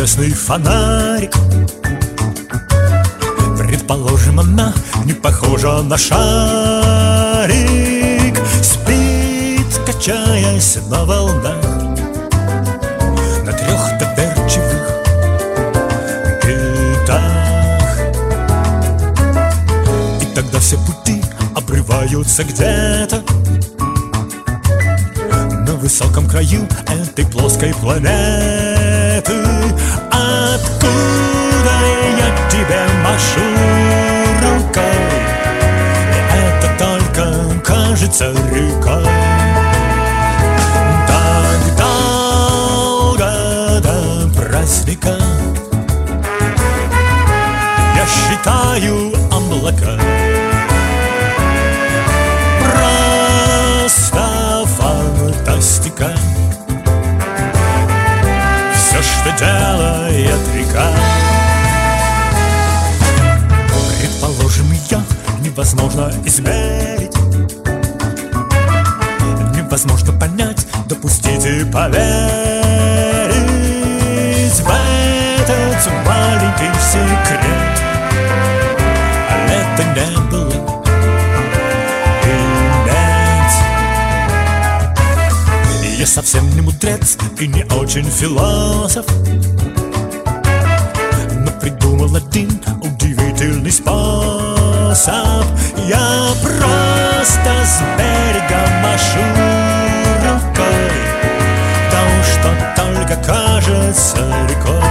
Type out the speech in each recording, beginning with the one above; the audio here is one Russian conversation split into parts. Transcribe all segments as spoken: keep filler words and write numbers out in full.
красный фонарик. Предположим, она не похожа на шарик. Спит, качаясь на волнах, на трех доверчивых китах. И тогда все пути обрываются где-то на высоком краю этой плоской планеты. Откуда я тебе машу рукой, и это только кажется рекой. Так долго до праздника я считаю облака. Просто фантастика, все, что делает река. Предположим, ее невозможно измерить, невозможно понять, допустить и поверить в этот маленький секрет. А это не было и нет. Я совсем не мудрец и не очень философ, но придумал один удивительный способ. Я просто с берега машу рукой, то, что только кажется рекой.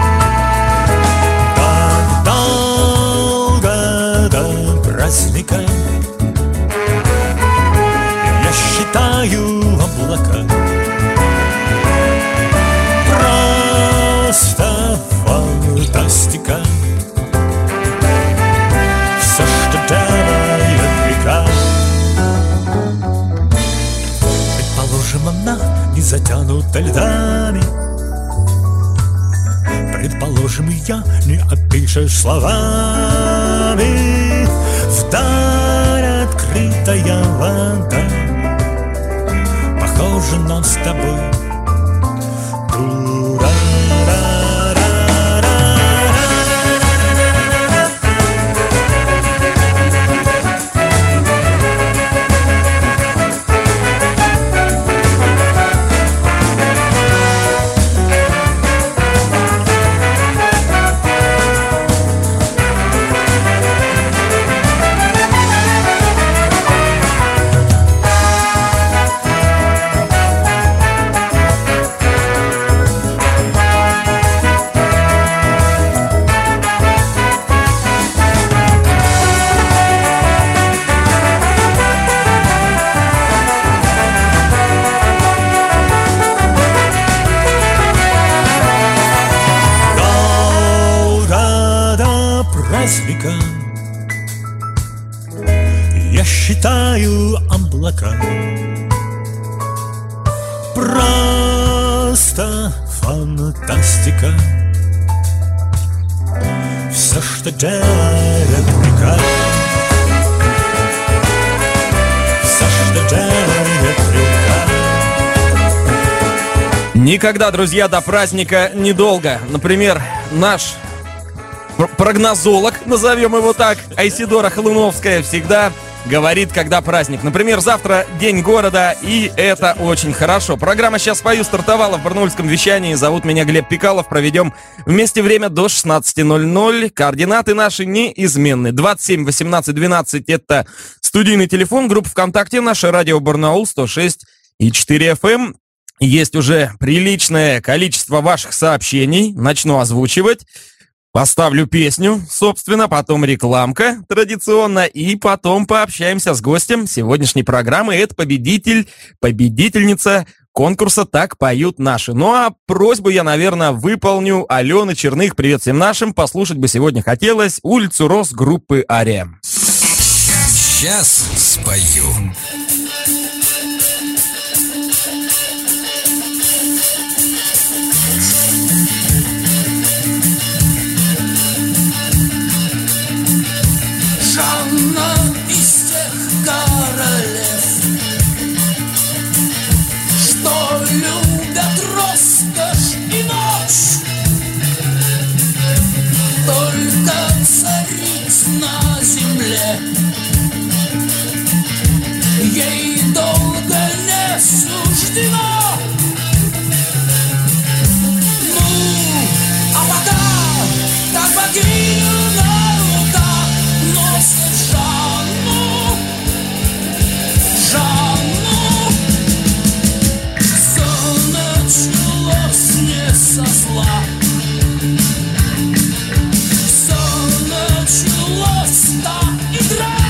Так долго до праздника я считаю облака. Просто фантастика, все, что делает река. Предположим, она не затянута льдами, предположим, ее не опишешь словами. Вдаль открытая вода, похожа нам с тобой. Я считаю облака. Просто фантастика, все, что делает река. Все, что делает река. Никогда, друзья, до праздника недолго. Например, наш прогнозолог, назовем его так, Айсидора Халуновская, всегда говорит, когда праздник. Например, завтра день города, и это очень хорошо. Программа «Сейчас спою» стартовала в барнаульском вещании. Зовут меня Глеб Пикалов. Проведем вместе время до шестнадцати ноль-ноль. Координаты наши неизменны. двадцать семь восемнадцать двенадцать это студийный телефон. Группа ВКонтакте «Наше радио Барнаул» сто шесть и четыре эф эм. Есть уже приличное количество ваших сообщений. Начну озвучивать. Поставлю песню, собственно, потом рекламка традиционно, и потом пообщаемся с гостем сегодняшней программы. Это победитель, победительница конкурса «Так поют наши». Ну а просьбу я, наверное, выполню. Алена Черных, привет всем нашим. Послушать бы сегодня хотелось «Улицу роз» группы «Ария». Сейчас спою. Жанна из тех королев, что любят роскошь и ночь, ей долго не суждено. Ну, а пока так богиню на руках носит Жанну, Жанну. Все началось не со зла, все началось, та игра.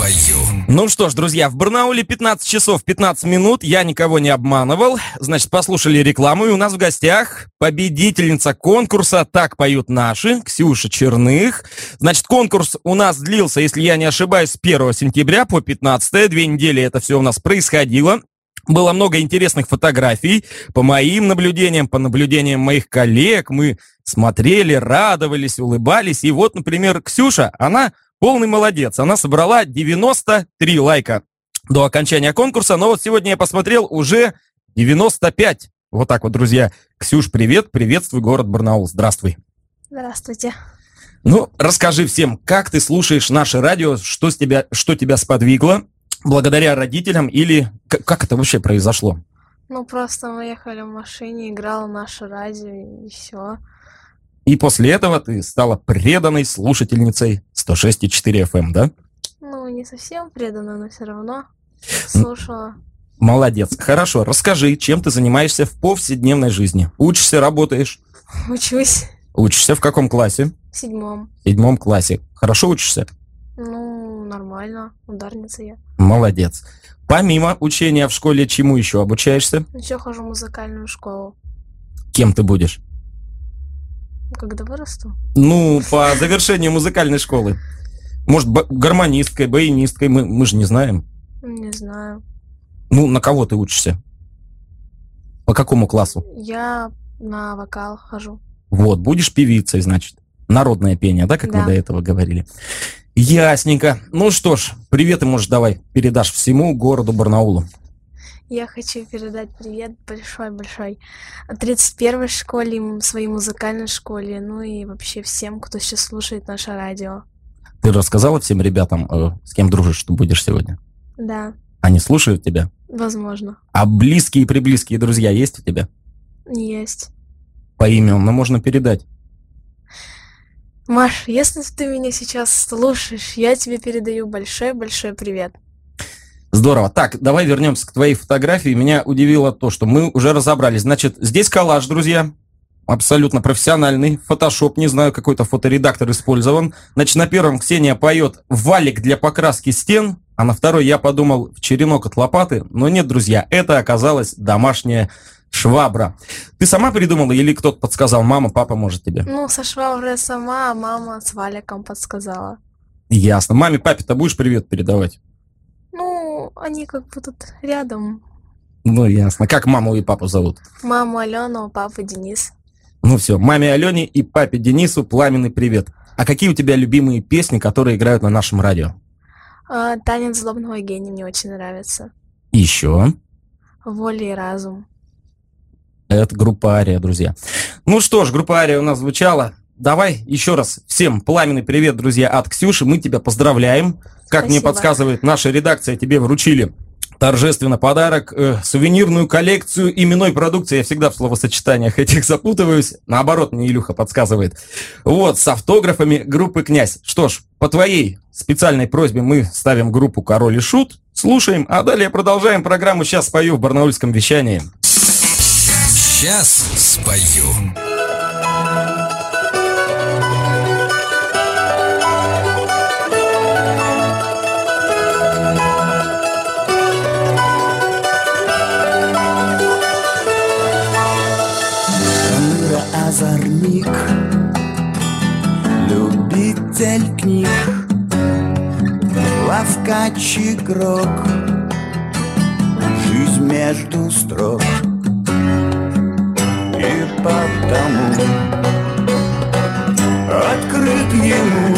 спою. Ну что ж, друзья, в Барнауле пятнадцать часов пятнадцать минут, я никого не обманывал. Значит, послушали рекламу, и у нас в гостях победительница конкурса «Так поют наши», Ксюша Черных. Значит, конкурс у нас длился, если я не ошибаюсь, с первого сентября по пятнадцатое, две недели это все у нас происходило. Было много интересных фотографий, по моим наблюдениям, по наблюдениям моих коллег. Мы смотрели, радовались, улыбались. И вот, например, Ксюша, она полный молодец. Она собрала девяносто три лайка до окончания конкурса. Но вот сегодня я посмотрел уже девяносто пять. Вот так вот, друзья. Ксюш, привет, приветствуй город Барнаул. Здравствуй. Здравствуйте. Ну, расскажи всем, как ты слушаешь наше радио, что, с тебя, что тебя сподвигло? Благодаря родителям или как, как это вообще произошло? Ну, просто мы ехали в машине, играло наше радио, и все. И после этого ты стала преданной слушательницей сто шесть и четыре эф эм, да? Ну, не совсем преданной, но все равно слушала. Молодец. Хорошо, расскажи, чем ты занимаешься в повседневной жизни? Учишься, работаешь? Учусь Учишься в каком классе? в седьмом. В седьмом классе. Хорошо учишься? Ну, нормально, ударница я. Молодец. Помимо учения в школе, чему еще обучаешься? Еще хожу в музыкальную школу. Кем ты будешь? Когда вырасту? Ну, по завершению музыкальной школы. Может, б- гармонисткой, баянисткой, мы, мы же не знаем. Не знаю. Ну, на кого ты учишься? По какому классу? Я на вокал хожу. Вот, будешь певицей, значит. Народное пение, да, как Да. мы до этого говорили? Ясненько. Ну что ж, приветы, может, давай передашь всему городу Барнаулу. Я хочу передать привет большой-большой тридцать первой школе, м, своей музыкальной школе, ну и вообще всем, кто сейчас слушает наше радио. Ты рассказала всем ребятам, э, с кем дружишь, что будешь сегодня? Да, Они слушают тебя? возможно. А близкие и приблизкие друзья есть у тебя? Есть. По именам можно передать. Маш, если ты меня сейчас слушаешь, я тебе передаю большой-большой привет. Здорово. Так, давай вернемся к твоей фотографии. Меня удивило то, что мы уже разобрались. Значит, здесь коллаж, друзья. Абсолютно профессиональный. Фотошоп, не знаю, какой-то фоторедактор использован. Значит, на первом Ксения поет «Валик для покраски стен», а на второй я подумал «В черенок от лопаты». Но нет, друзья, это оказалась домашняя швабра. Ты сама придумала или кто-то подсказал? Мама, папа, может, тебе? Ну, со шваброй сама, а мама с валиком подсказала. Ясно. Маме, папе-то будешь привет передавать? Ну, они как бы тут рядом. Ну, ясно. Как маму и папу зовут? Маму Алену, папа Денис. Ну все, маме Алене и папе Денису пламенный привет. А какие у тебя любимые песни, которые играют на нашем радио? А, танец злобного гения мне очень нравится. Еще. Воля и разум. Это группа Ария, друзья. Ну что ж, группа Ария у нас звучала. Давай еще раз всем пламенный привет, друзья, от Ксюши. Мы тебя поздравляем. Как мне Спасибо. подсказывает наша редакция, тебе вручили торжественно подарок, э, сувенирную коллекцию именной продукции. Я всегда в словосочетаниях этих запутываюсь. Наоборот, мне Илюха подсказывает. Вот, с автографами группы «Князь». Что ж, по твоей специальной просьбе мы ставим группу «Король и Шут». Слушаем, а далее продолжаем программу «Сейчас спою» в барнаульском вещании. Сейчас спою. Озорник, любитель книг, ловкач игрок, жизнь между строк. И потому открыт ему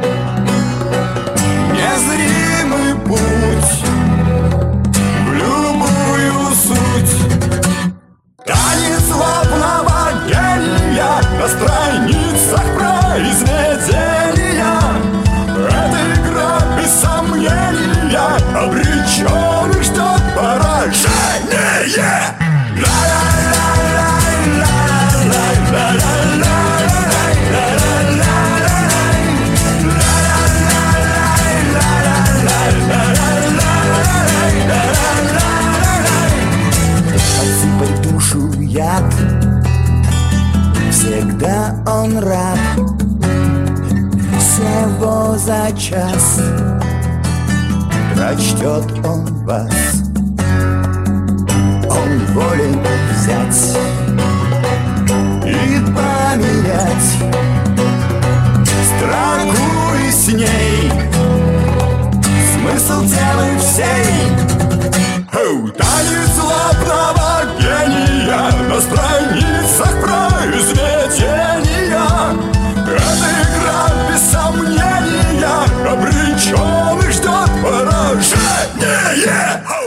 незримый путь в любую суть. Танец злобного гения на страницах произведения. Эта игра без сомнения обречен и ждет поражение. Подсыпать душу яд, всегда он рад. Всего за час прочтет он вас. Он волен взять и поменять строку и с ней смысл темы всей. Оу, танец лапного гения на страницах произведения. Эта игра без сомнения обреченных ждет поражение.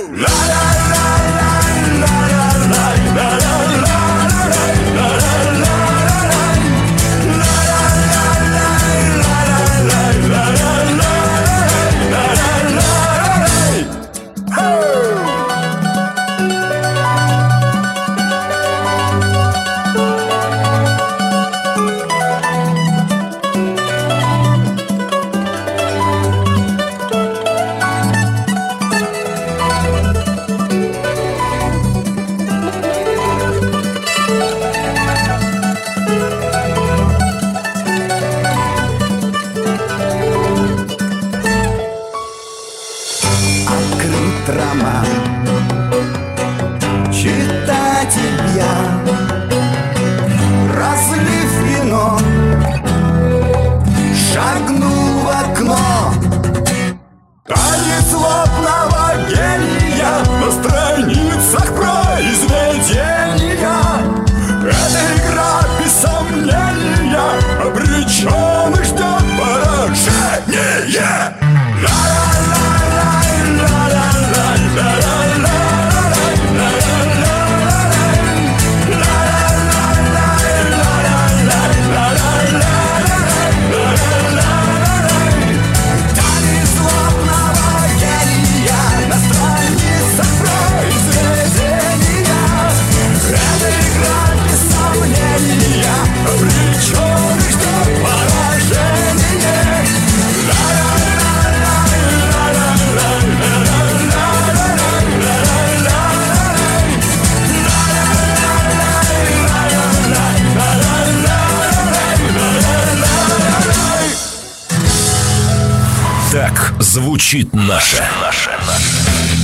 Так звучит наше. наше, наше.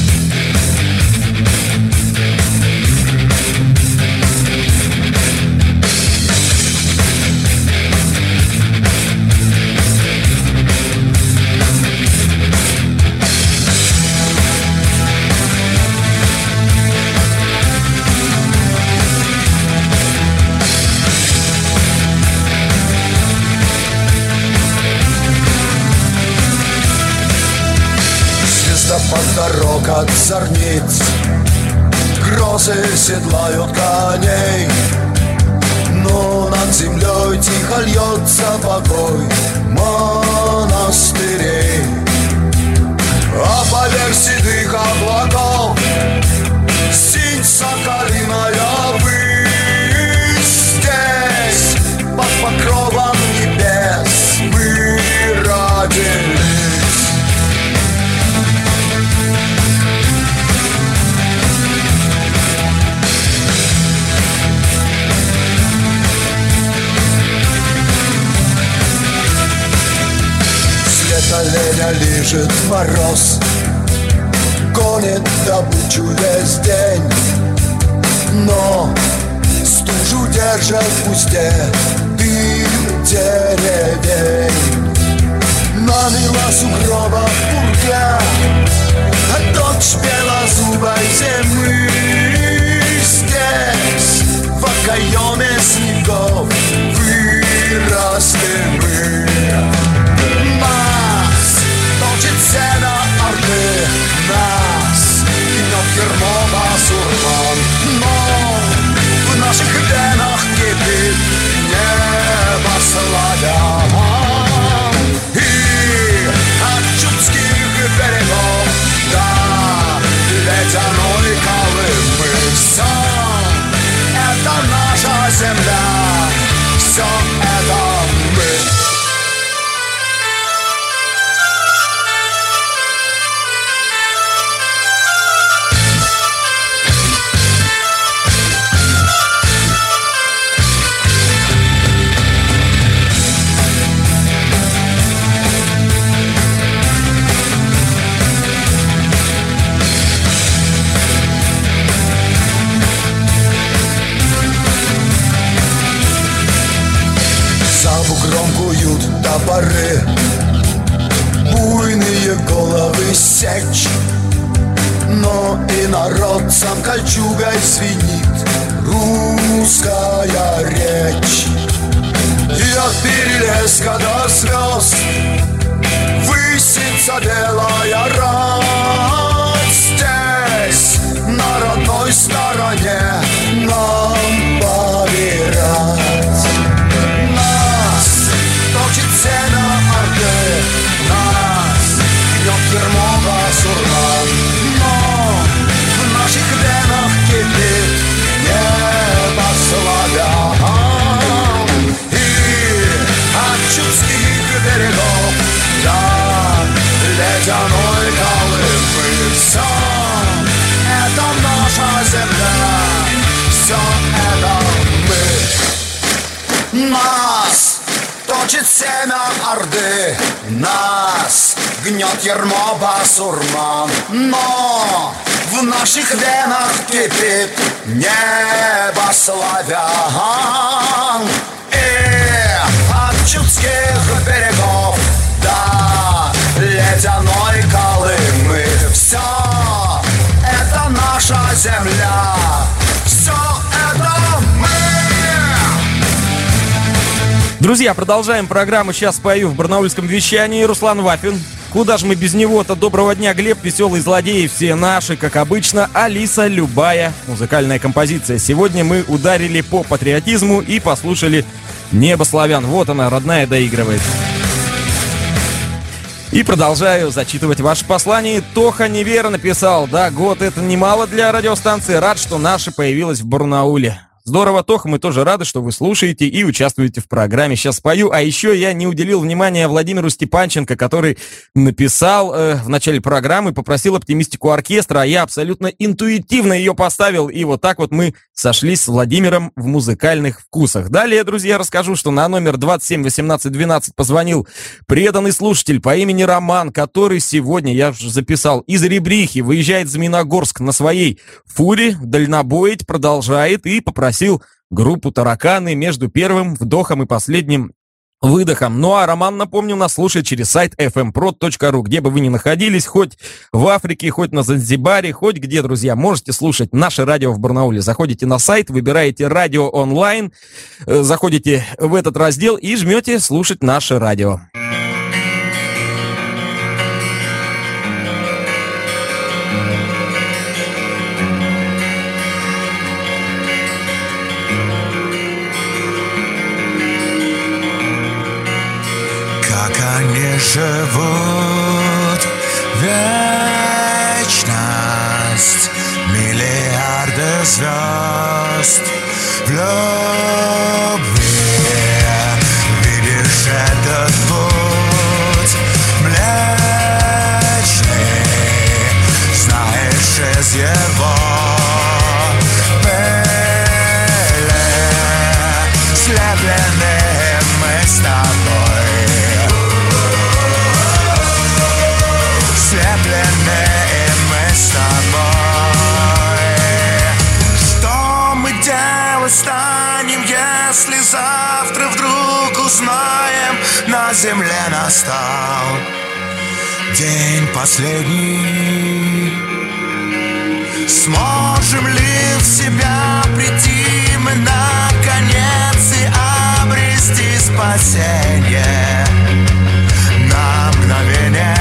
Дорог от зорниц, грозы седлают коней, но над землей тихо льется покой монастырей. А поверх седых облаков синь соколиная высь. Здесь под покровом небес мы родились. Оленя лежит мороз, гонит добычу весь день, но стужу держат в узде дым деревень. Намела сугроба буря, а дочь белозубой зимы. Здесь в окоеме снегов выросли мы. Сено орды нас гнет ермо басурман, но в наших венах кипит небо славян. И от чудских берегов до ледяной колыбели поры буйные головы сечь. Но и народцам кольчугой звенит русская речь. И от Перелеска до звезд высится белая рать. Здесь, на родной стороне, нам поверять. Нас точит семя Орды, нас гнет ермо басурман. Но в наших венах кипит небо славян. И от чудских берегов до ледяной Колымы все это наша земля, все это мы. Нас точит семя Орды, нас гнет ермо басурман. Но в наших венах кипит небо славян. И от чудских берегов до ледяной Колымы все это наша земля, все это мы. Друзья, продолжаем программу «Сейчас спою» в барнаульском вещании. Руслан Вафин. Куда же мы без него-то? Доброго дня, Глеб, веселый злодей, все наши, как обычно. Алиса, любая музыкальная композиция. Сегодня мы ударили по патриотизму и послушали «Небо славян». Вот она, родная, доигрывает. И продолжаю зачитывать ваше послание. Тоха Невера написал: да, год это немало для радиостанции. Рад, что наша появилась в Барнауле. Здорово, Тоха, мы тоже рады, что вы слушаете и участвуете в программе «Сейчас спою». А еще я не уделил внимания Владимиру Степанченко, который написал э, в начале программы, попросил оптимистику оркестра, а я абсолютно интуитивно ее поставил. И вот так вот мы сошлись с Владимиром в музыкальных вкусах. Далее, друзья, расскажу, что на номер двадцать семь восемнадцать двенадцать позвонил преданный слушатель по имени Роман, который сегодня, я уже записал, из Ребрихи выезжает в Змеиногорск на своей фуре, дальнобоить, продолжает и попросил группу «Тараканы» между первым вдохом и последним выдохом. Ну а Роман, напомню, нас слушает через сайт эф эм прод точка ру. Где бы вы ни находились, хоть в Африке, хоть на Занзибаре, хоть где, друзья, можете слушать наше радио в Барнауле. Заходите на сайт, выбираете «Радио онлайн», заходите в этот раздел и жмете «Слушать наше радио». Они живут вечность, миллиарды звезд в любви. Видишь этот путь млечный, знаешь из его пыли слеплены мы с тобой. Слепленные мы с тобой. Что мы делать станем, если завтра вдруг узнаем, на земле настал день последний? Сможем ли в себя прийти мы наконец и обрести спасение на мгновение?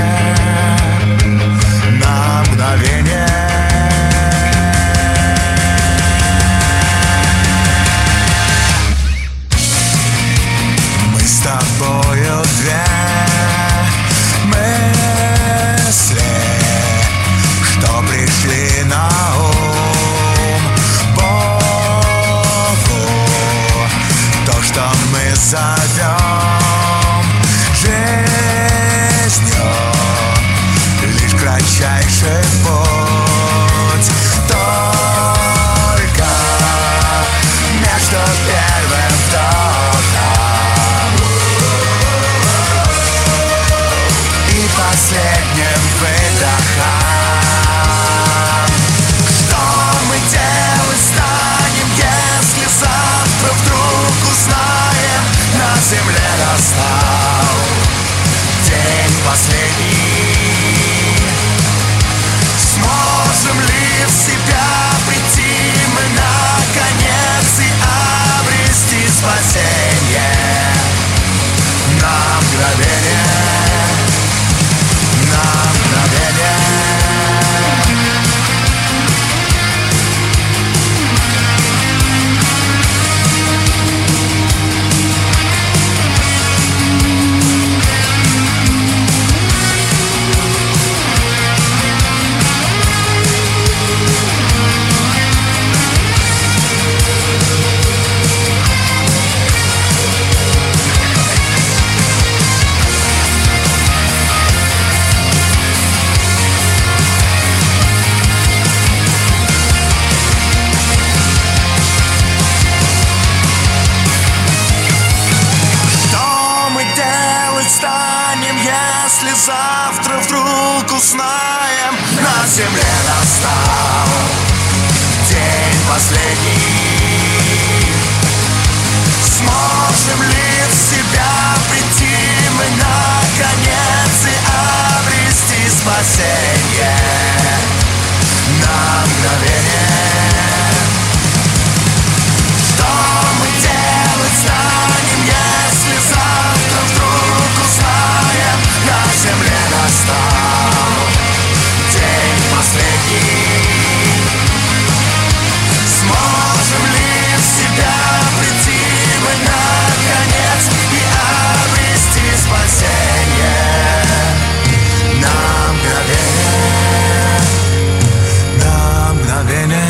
На мгновение. Мы с тобою две мысли, что пришли на ум Богу. То, что мы зовем земле настал день последний. Сможем ли в себя прийти мы наконец и обрести спасение на мгновение? Что мы делать станем, если завтра вдруг узнаем, на земле настал день последний? Сможем ли в себя прийти мы наконец и обрести спасение на мгновение? На мгновение.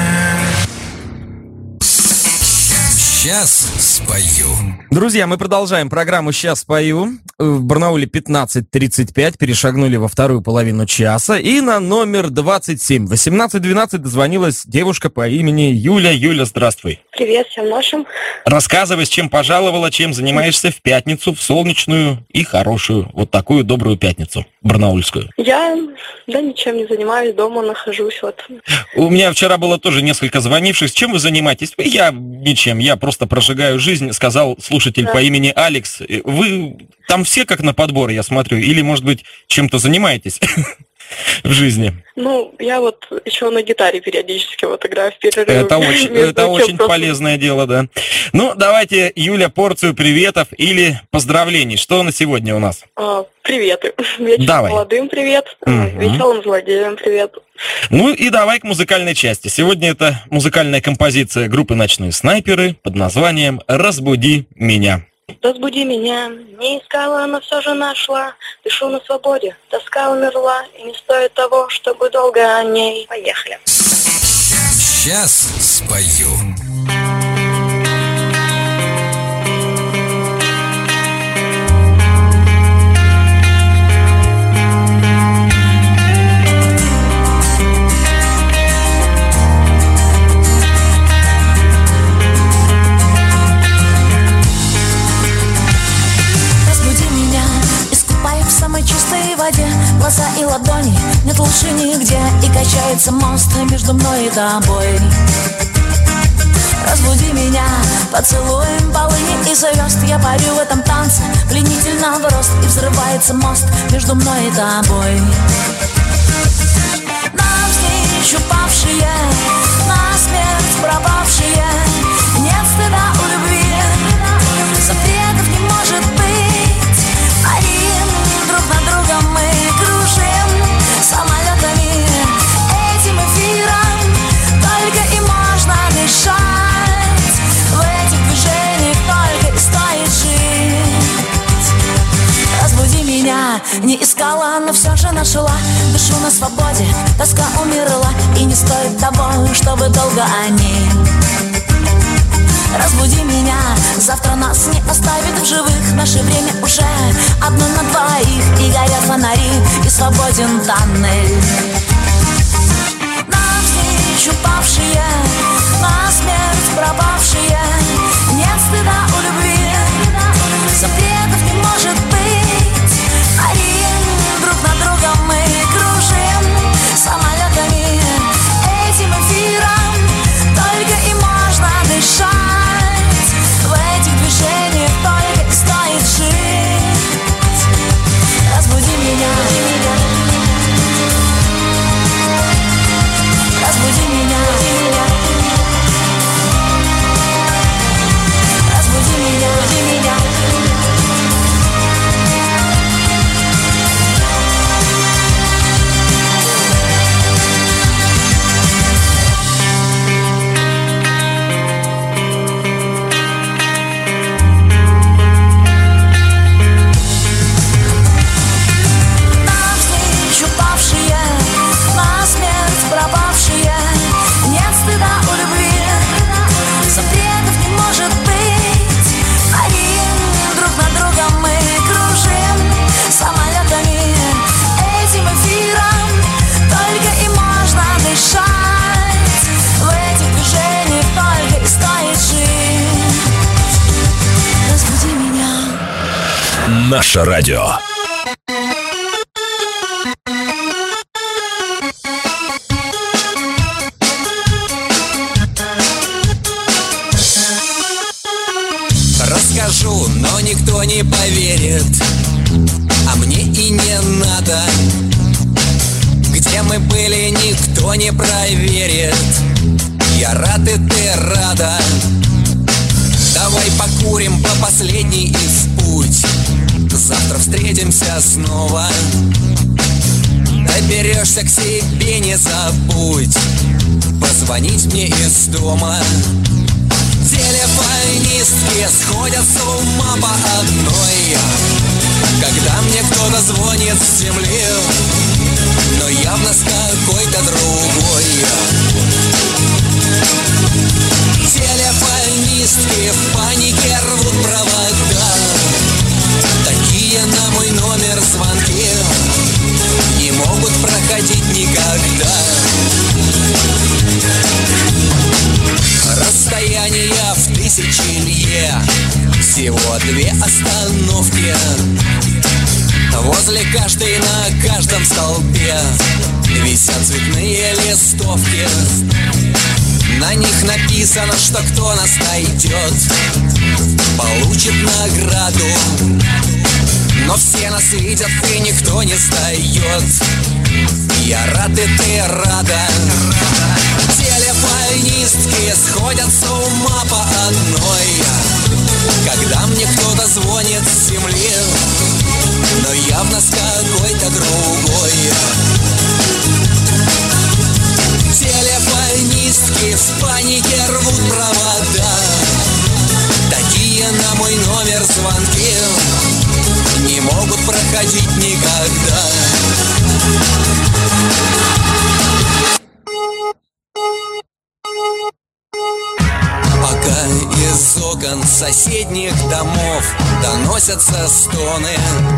Сейчас спою. Друзья, мы продолжаем программу «Сейчас спою». В Барнауле пятнадцать тридцать пять, перешагнули во вторую половину часа. И на номер двадцать семь восемнадцать двенадцать дозвонилась девушка по имени Юля. Юля, здравствуй. Привет всем нашим. Рассказывай, с чем пожаловала, чем занимаешься в пятницу, в солнечную и хорошую, вот такую добрую пятницу барнаульскую. Я, да, ничем не занимаюсь, дома нахожусь. Вот. У меня вчера было тоже несколько звонивших. Чем вы занимаетесь? Я ничем, я просто прожигаю жизнь, сказал слушатель да. по имени Алекс. Вы там все как на подбор, я смотрю, или, может быть, чем-то занимаетесь в жизни? Ну, я вот еще на гитаре периодически вот играю в перерыве. Это очень, это очень просто полезное дело, да. Ну, давайте, Юля, порцию приветов или поздравлений. Что на сегодня у нас? А, приветы. Вечером молодым привет, угу. Веселым злодеям привет. Ну и давай к музыкальной части. Сегодня это музыкальная композиция группы «Ночные снайперы» под названием «Разбуди меня». Разбуди меня, не искала, но все же нашла. Дышу на свободе, тоска умерла, и не стоит того, чтобы долго о ней. Поехали. Сейчас спою. Глаза и ладони, нет лучше нигде. И качается мост между мной и тобой. Разбуди меня поцелуем полыни и звезд. Я парю в этом танце, пленительно в рост. И взрывается мост между мной и тобой. Навстречу павшие, насмерть пропавшие. Нет стыда у любви, запретов не может быть. Один друг на друга мы кружим самолетами, этим эфиром только и можно дышать. В этих движениях только и стоит жить. Разбуди меня, не искала, но все же нашла. Дышу на свободе, тоска умерла, и не стоит того, чтобы долго о ней. Разбуди меня, завтра нас не оставит в живых. Наше время уже одно на двоих, и горят фонари, и свободен тоннель. Навстречу павшие, насмерть пропавшие. Нет стыда у любви, запретов не может быть. Один друг на друга мы кружим самолетами, этим эфиром только и можно дышать. В этих движениях только и стоит жить. Разбуди меня, разбуди меня, разбуди меня, разбуди меня. Наше радио. никто не поверит, а мне и не надо. Где мы были, никто не проверит. Я рад, и ты рада. Давай покурим по последней и в путь. Завтра встретимся снова. Доберешься к себе, не забудь позвонить мне из дома. Телефонистки сходят с ума по одной, когда мне кто-то звонит с земли, но явно с какой-то другой. Телефонистки в панике рвут провода. Такие на мой номер звонки не могут проходить никогда. Расстояние в тысячи лье, всего две остановки. Возле каждой на каждом столбе висят цветные листовки. На них написано, что кто нас найдет, получит награду. Но все нас видят, и никто не сдает. Я рад, и ты рада. Телефонистки сходят с ума по одной, когда мне кто-то звонит с земли, но явно с какой-то другой. Телефонистки в панике рвут провода. Такие на мой номер звонки не могут проходить никогда. Пока из окон соседних домов доносятся стоны,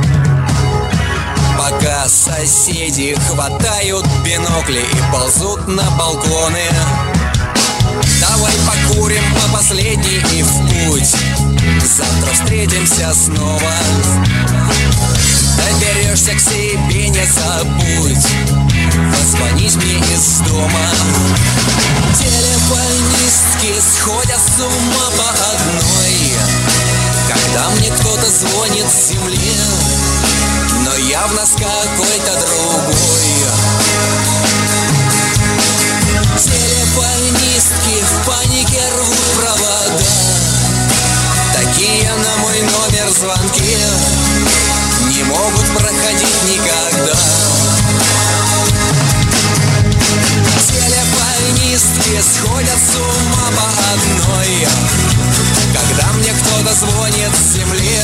пока соседи хватают бинокли и ползут на балконы, давай покурим по последней и в путь. Завтра встретимся снова. Доберешься к себе, не забудь позвонить мне из дома. Телефонистки сходят с ума по одной, когда мне кто-то звонит с земли, но явно с какой-то другой. Телефонистки в панике рвут провода. Такие на мой номер звонки не могут проходить никогда. Телефонистки сходят с ума по одной, когда мне кто-то звонит с земли,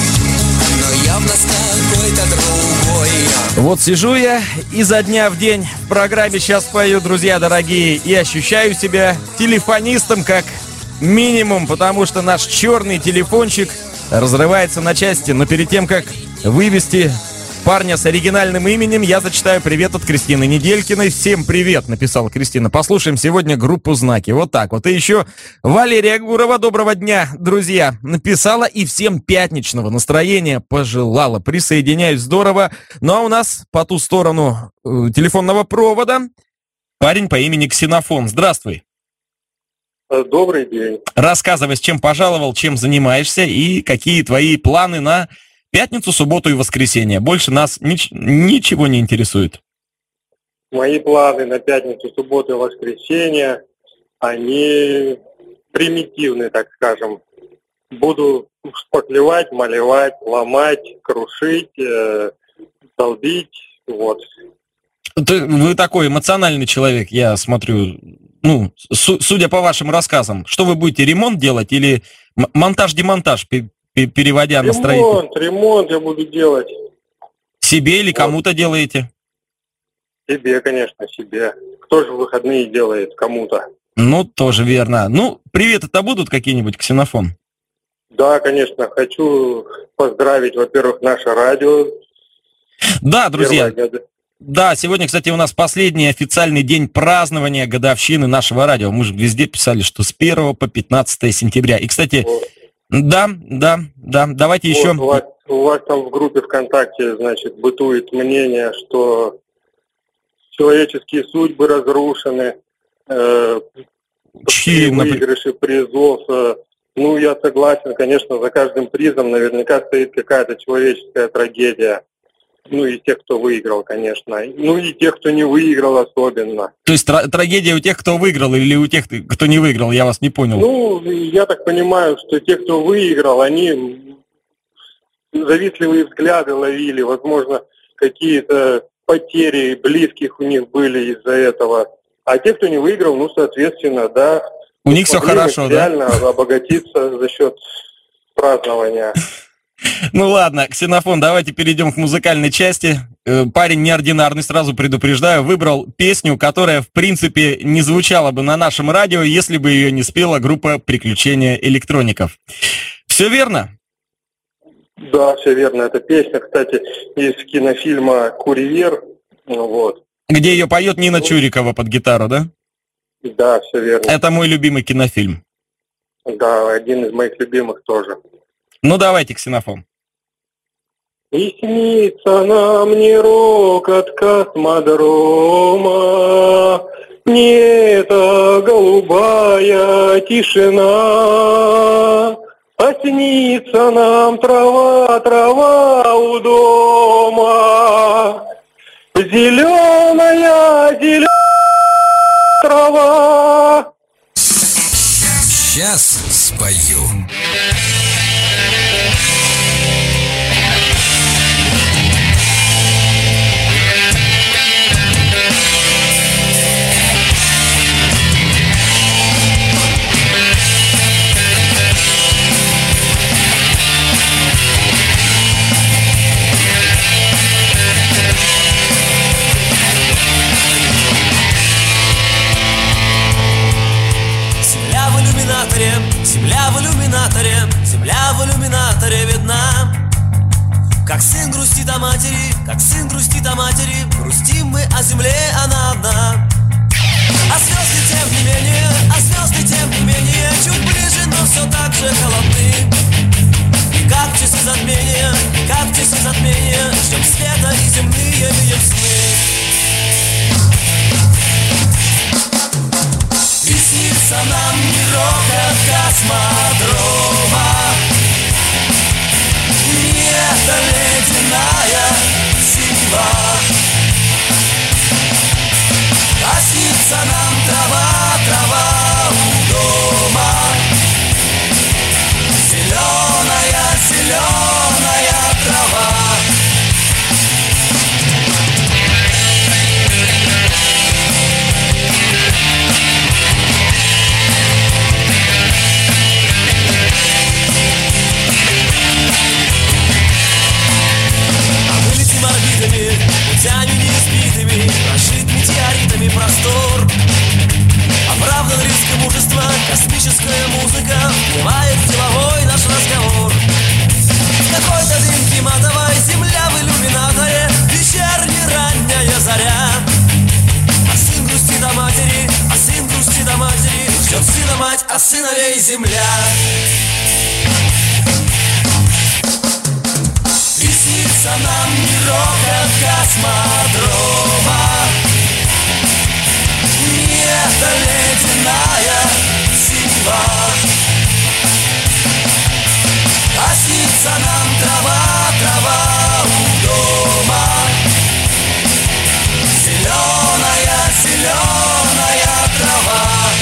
но явно с какой-то другой. Вот сижу я изо дня в день в программе «Сейчас спою», друзья дорогие, и ощущаю себя телефонистом как минимум, потому что наш черный телефончик разрывается на части. Но перед тем, как вывести парня с оригинальным именем, я зачитаю привет от Кристины Неделькиной. Всем привет, написала Кристина. Послушаем сегодня группу «Знаки». Вот так вот. И еще Валерия Гурова. Доброго дня, друзья. Написала и всем пятничного настроения пожелала. Присоединяюсь, здорово. Ну а у нас по ту сторону э, телефонного провода парень по имени Ксенофон. Здравствуй. Добрый день. Рассказывай, с чем пожаловал, чем занимаешься и какие твои планы на пятницу, субботу и воскресенье. Больше нас нич- ничего не интересует. Мои планы на пятницу, субботу и воскресенье, они примитивны, так скажем. Буду шпаклевать, малевать, ломать, крушить, э, долбить, вот. Ты, вы такой эмоциональный человек, я смотрю. Ну, су- судя по вашим рассказам, что вы будете, ремонт делать или м- монтаж-демонтаж, п- п- переводя на строительство? Ремонт, ремонт я буду делать. Себе или кому-то делаете? Себе, конечно, себе. Кто же в выходные делает кому-то? Ну, тоже верно. Ну, приветы-то будут какие-нибудь, Ксенофон? Да, конечно, хочу поздравить, во-первых, наше радио. Да, друзья. Первое года. Да, сегодня, кстати, у нас последний официальный день празднования годовщины нашего радио. Мы же везде писали, что с первого по пятнадцатое сентября. И, кстати, Вот. да, да, да, давайте Вот, еще... у вас, у вас там в группе ВКонтакте, значит, бытует мнение, что человеческие судьбы разрушены, э, Чьи, например? выигрыши призов э, Ну, я согласен, конечно, за каждым призом наверняка стоит какая-то человеческая трагедия. Ну, и тех, кто выиграл, конечно. Ну, и тех, кто не выиграл особенно. То есть тра- трагедия у тех, кто выиграл, или у тех, кто не выиграл? Я вас не понял. Ну, я так понимаю, что те, кто выиграл, они завистливые взгляды ловили, возможно, какие-то потери близких у них были из-за этого. А те, кто не выиграл, ну, соответственно, да. У них все хорошо, да? Реально обогатиться за счет празднования. Ну ладно, Ксенофон, давайте перейдем к музыкальной части. Парень неординарный, сразу предупреждаю, выбрал песню, которая, в принципе, не звучала бы на нашем радио, если бы ее не спела группа «Приключения электроников». Все верно? Да, все верно. Эта песня, кстати, из кинофильма «Курьер». Вот. Где ее поет Нина Чурикова под гитару, да? Да, все верно. Это мой любимый кинофильм. Да, один из моих любимых тоже. Ну давайте, Ксенофон. И снится нам не рокот космодрома, не эта голубая тишина, а снится нам трава, трава у дома, зеленая, зеленая трава. Сейчас спою. Земля в иллюминаторе, земля в иллюминаторе видна. Как сын грустит о матери, как сын грустит о матери, грустим мы о земле, она одна. А звезды тем не менее, а звезды тем не менее, чуть ближе, но все так же холодны. И как часы затмения, как часы затмения, ждем света и земные видим сны. И снится нам не рокот космодрома, не эта ледяная синева, а снится нам трава, трава у дома, зеленая, зеленая трава. Путями неизбитыми, прошит метеоритами простор. Оправдан риск и мужество, космическая музыка вливает в деловой наш разговор. В какой-то дымке матовой, земля в иллюминаторе, вечерняя ранняя заря. А сын грустит о матери, а сын грустит о матери, ждет сына мать, а сыновей земля. И снится нам не рокот космодрома, не эта ледяная синева, а снится нам трава, трава у дома, зеленая, зеленая трава.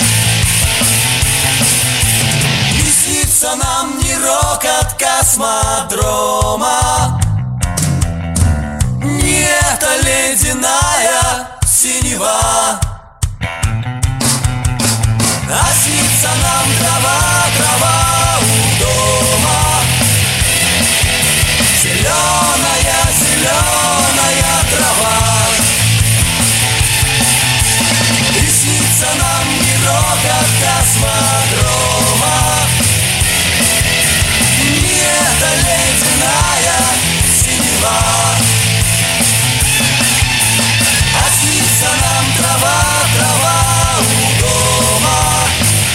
И снится нам не рокот космодрома, не эта ледяная синева, а снится нам трава, трава у дома, зеленая, зеленая трава. И снится нам не рокот космодрома, не эта ледяная синева, а снится нам трава, трава у дома,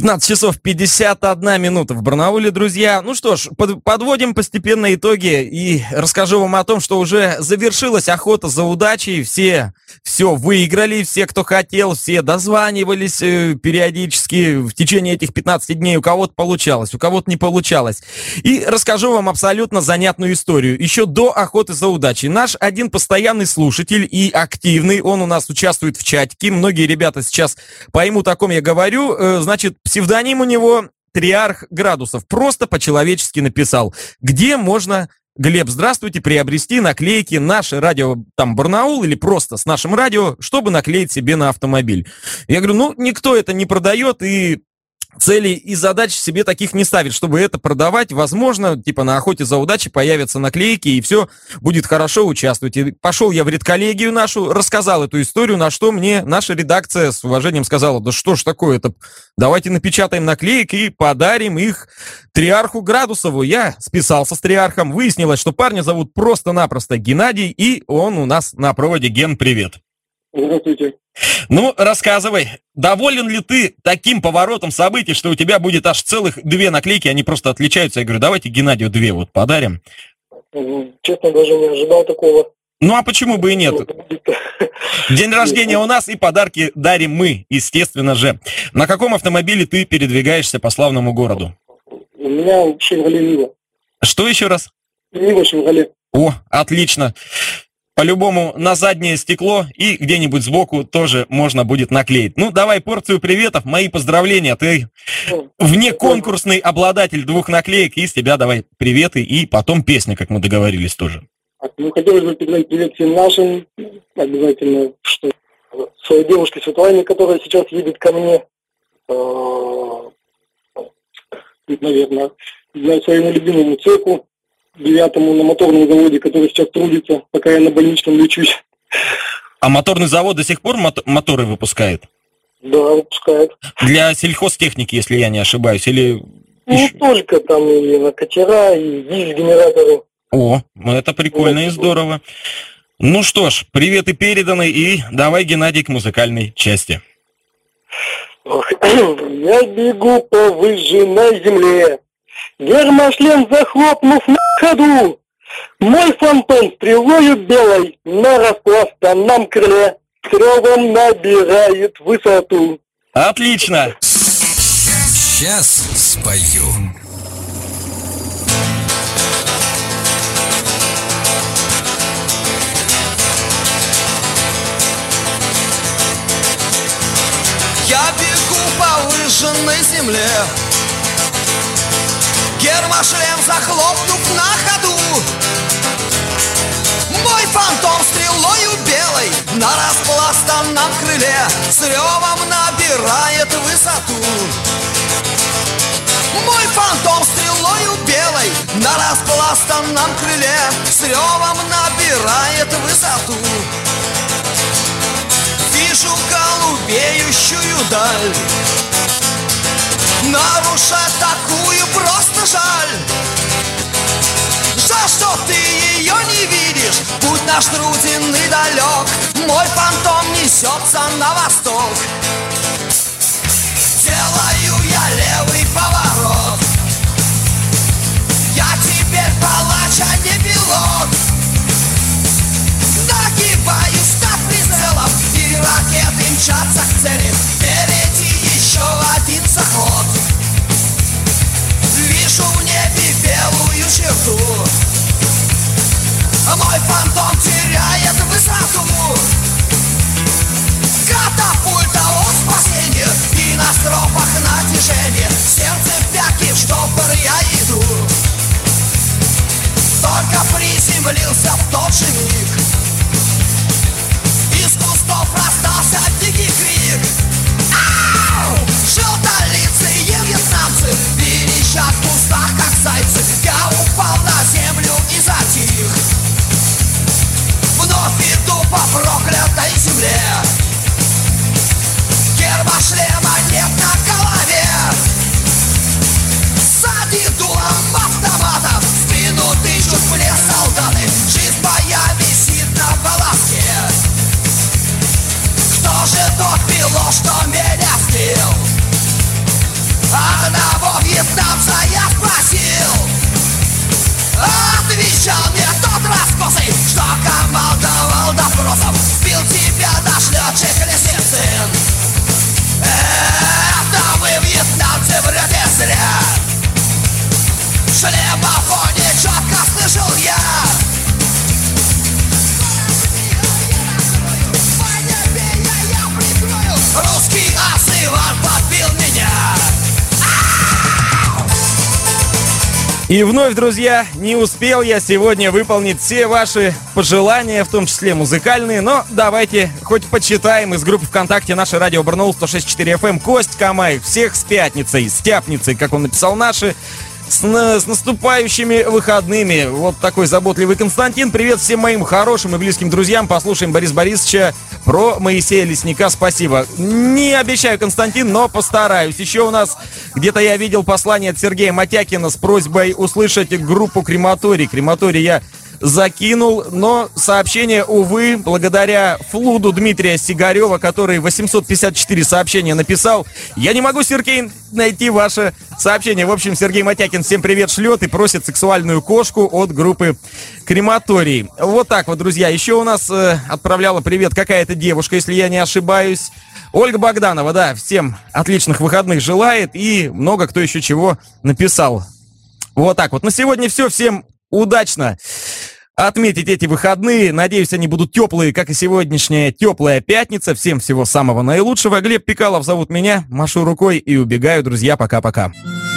пятнадцать часов пятьдесят одна минута в Барнауле, друзья. Ну что ж, под, подводим постепенно итоги и расскажу вам о том, что уже завершилась охота за удачей. Все все выиграли, все, кто хотел, все дозванивались э, периодически в течение этих пятнадцати дней. У кого-то получалось, у кого-то не получалось. И расскажу вам абсолютно занятную историю. Еще до охоты за удачей. Наш один постоянный слушатель и активный, он у нас участвует в чатике. Многие ребята сейчас поймут, о ком я говорю. Э, значит, псевдоним у него Триарх Градусов. Просто по-человечески написал. Где можно, Глеб, здравствуйте, приобрести наклейки «Наше радио там Барнаул» или просто с нашим радио, чтобы наклеить себе на автомобиль? Я говорю, ну, никто это не продает и целей и задач себе таких не ставит, чтобы это продавать. Возможно, типа на охоте за удачей появятся наклейки, и все будет хорошо, участвуйте. Пошел я в редколлегию нашу, рассказал эту историю, на что мне наша редакция с уважением сказала, да что ж такое-то, давайте напечатаем наклейки и подарим их Триарху Градусову. Я списался с Триархом, выяснилось, что парня зовут просто-напросто Геннадий, и он у нас на проводе. Ген, привет. Здравствуйте. Ну, рассказывай, доволен ли ты таким поворотом событий, что у тебя будет аж целых две наклейки, они просто отличаются? Я говорю, давайте Геннадию две вот подарим. Честно, даже не ожидал такого. Ну, а почему бы и нет? День рождения у нас, и подарки дарим мы, естественно же. На каком автомобиле ты передвигаешься по славному городу? У меня Шевроле Нива. Что еще раз? Нива Шевроле. О, отлично. По-любому на заднее стекло и где-нибудь сбоку тоже можно будет наклеить. Ну, давай порцию приветов, мои поздравления. Ты внеконкурсный обладатель двух наклеек, и с тебя давай приветы и потом песня, как мы договорились тоже. Ну, хотелось бы передать привет всем нашим. Обязательно, что своей девушке Светлане, которая сейчас едет ко мне. Наверное, своему любимому цеху. Девятому на моторном заводе, который сейчас трудится, пока я на больничном лечусь. А моторный завод до сих пор мото- моторы выпускает? Да, выпускает. Для сельхозтехники, если я не ошибаюсь, или... Не еще... только, там и на катера, и дизель-генераторы. О, это прикольно вот. И здорово. Ну что ж, приветы переданы, и давай, Геннадий, к музыкальной части. Ох, я бегу по выжженной земле, гермошлем захлопнув на ходу, мой фантом стрелою белой на распластанном крыле с ревом набирает высоту. Отлично! Сейчас спою. Я бегу по выжженной земле, гермошлем захлопнув на ходу, мой фантом стрелою белой на распластанном крыле с ревом набирает высоту. Мой фантом стрелою белой на распластанном крыле с ревом набирает высоту. Вижу голубеющую даль, нарушать такую просто жаль. Жаль, что ты ее не видишь, путь наш труден и далек, мой фантом несется на восток. Делаю я левый поворот, я теперь палач, а не пилот. Нагибаюсь над прицелом, и ракеты мчатся к цели. Впереди еще один заход, вижу в небе белую черту, мой фантом теряет высоту. Катапульта от спасения, и на стропах натяжение, сердце пяки, в штопор я иду. Только приземлился в тот же миг, из кустов раздался дикий крик. Выше неба в фоне четко слышал я. Русский Асыван подбил меня. И вновь, друзья, не успел я сегодня выполнить все ваши пожелания, в том числе музыкальные, но давайте хоть почитаем из группы ВКонтакте «Наше радио Барнаул сто шесть и четыре эф эм». Кость Камаев, всех с пятницей, с тяпницей, как он написал, наши, с, на, с наступающими выходными. Вот такой заботливый Константин. Привет всем моим хорошим и близким друзьям. Послушаем Бориса Борисовича про Моисея Лесника. Спасибо. Не обещаю, Константин, но постараюсь. Еще у нас где-то я видел послание от Сергея Матякина с просьбой услышать группу «Крематорий». «Крематорий» я закинул, но сообщение, увы, благодаря флуду Дмитрия Сигарева, который восемьсот пятьдесят четыре сообщения написал, я не могу, Сергей, найти ваше сообщение. В общем, Сергей Матякин всем привет шлет и просит сексуальную кошку от группы «Крематорий». Вот так вот, друзья. Еще у нас э, отправляла привет какая-то девушка, если я не ошибаюсь. Ольга Богданова, да, всем отличных выходных желает и много кто еще чего написал. Вот так вот. На сегодня все. Всем удачно отметить эти выходные. Надеюсь, они будут теплые, как и сегодняшняя теплая пятница. Всем всего самого наилучшего. Глеб Пикалов зовут меня. Машу рукой и убегаю, друзья. Пока-пока.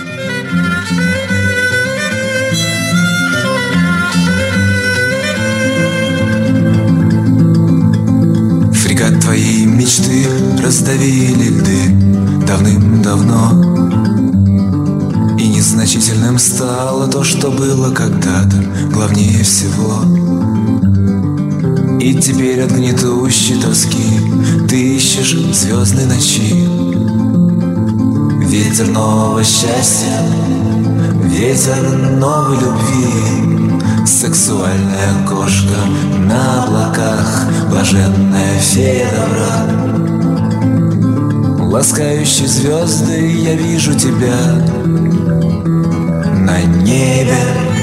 Фрегат твоей мечты раздавили льды давным-давно. И незначительным стало то, что было когда-то главнее всего. И теперь от гнетущей тоски ты ищешь звездной ночи. Ветер нового счастья, ветер новой любви. Сексуальная кошка на облаках, блаженная фея добра. Ласкающие звезды, я вижу тебя на небе.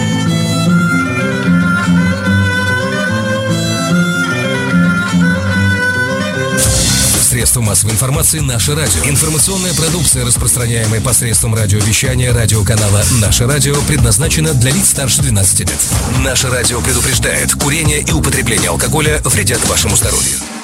Средства массовой информации «Наше радио». Информационная продукция, распространяемая посредством радиовещания радиоканала «Наше радио», предназначена для лиц старше двенадцати лет. «Наше радио» предупреждает: курение и употребление алкоголя вредят вашему здоровью.